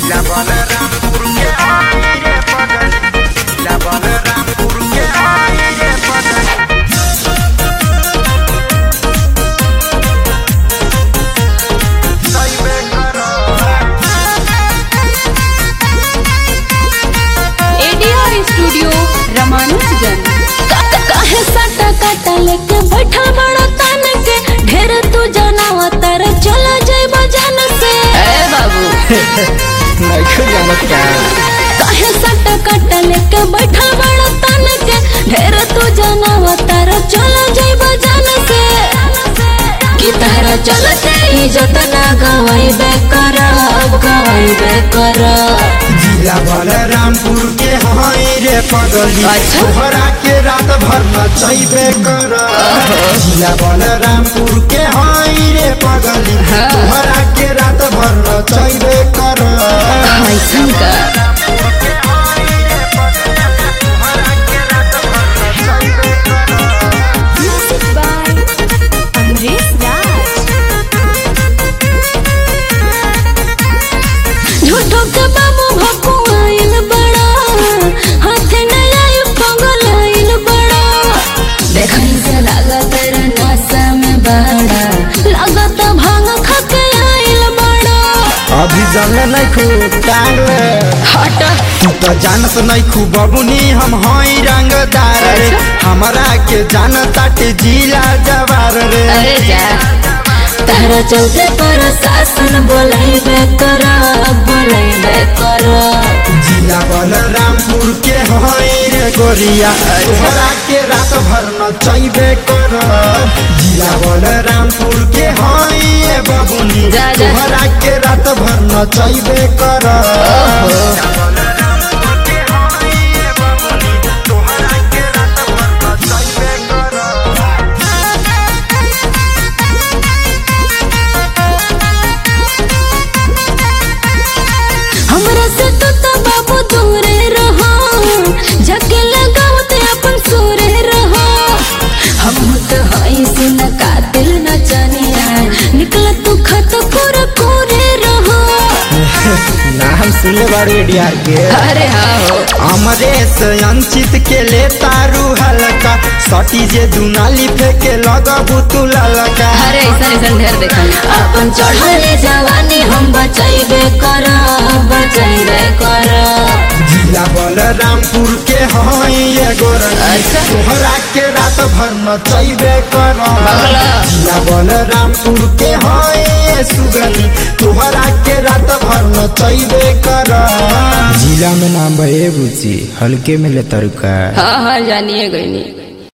जिला बलरामपुर के आई रे पगली, जिला बलरामपुर के आई रे पगली। सईबे करो एडीआर स्टूडियो रामानुजगंज। काहे सटा काटा लेके बैठा बड़ा तान के, ढेर तू जनावा तारा चला जाए बजान से। ए बाबू नहीं जानत क्या काहे सटा काटा लेके बैठा बड़ा तान के, ढेर तू जनावा तारा चला जाए बजान से। कि तारा चलते इज्जत ना गवाई बेकर, अब गवाई बेकर। जिला बलरामपुर के हाई रे पगली, अच्छा। तोहरा के रात भर नचैबे कर। जिला बलरामपुर के हाई रे पगली, हाँ। तोहरा के रात भर नचैबे कर। ऐसन का Music by Amresh Raj। झूठो के बाबू भकुआइल बड़ा, हाथे नया पगल आइल बड़ा। देखई से लागत रे नशा में बड़ा, लागत भांग खा के आइल बड़ा। अभी जंगल नहीं खूब टांग ले, हट तू तो जानत नहीं खूब बबुनी हम हई रंगदार रे। हमरा के जानताटे जिला जवार रे। अरे जा तारा चलते पर शासन बोलाइबे कर, बोलाइबे कर। जिला बलरामपुर के हई रे गोरिया, तोहरा के रात भर नचैबे कर। जिला बलरामपुर के हई रे बबुनी, जा, जा। तोहरा के रात भर नचैबे कर। हमरा से तो बाबू दूरे रहो, जाके लगावते अपन सूरे रहो। हम तो हई सुन कातिल न जानिया, निकल तू खत कोरे रहो। नाम सुनले बारे डियार के। अरे हाँ हो अमरेश अंचित के ले तारू हल्का, सटी जे दुनाली फेंके लगबू तू ललका। अरे ऐसा ढेर देखल। अपन चढ़ले जवानी हम बचाइबे कर, बचाइबे कर। जिला बलरामपुर के हई ये गोरन, अच्छा। तोहरा के रात भर नचैबे कर। बगला। जिला बलरामपुर के हई ये सुगनी, तोहरा के रात भर नचैबे कर। जिला में नाम बे बुची हल्के में ले तरुका। हाँ हाँ जानिए गई नहीं।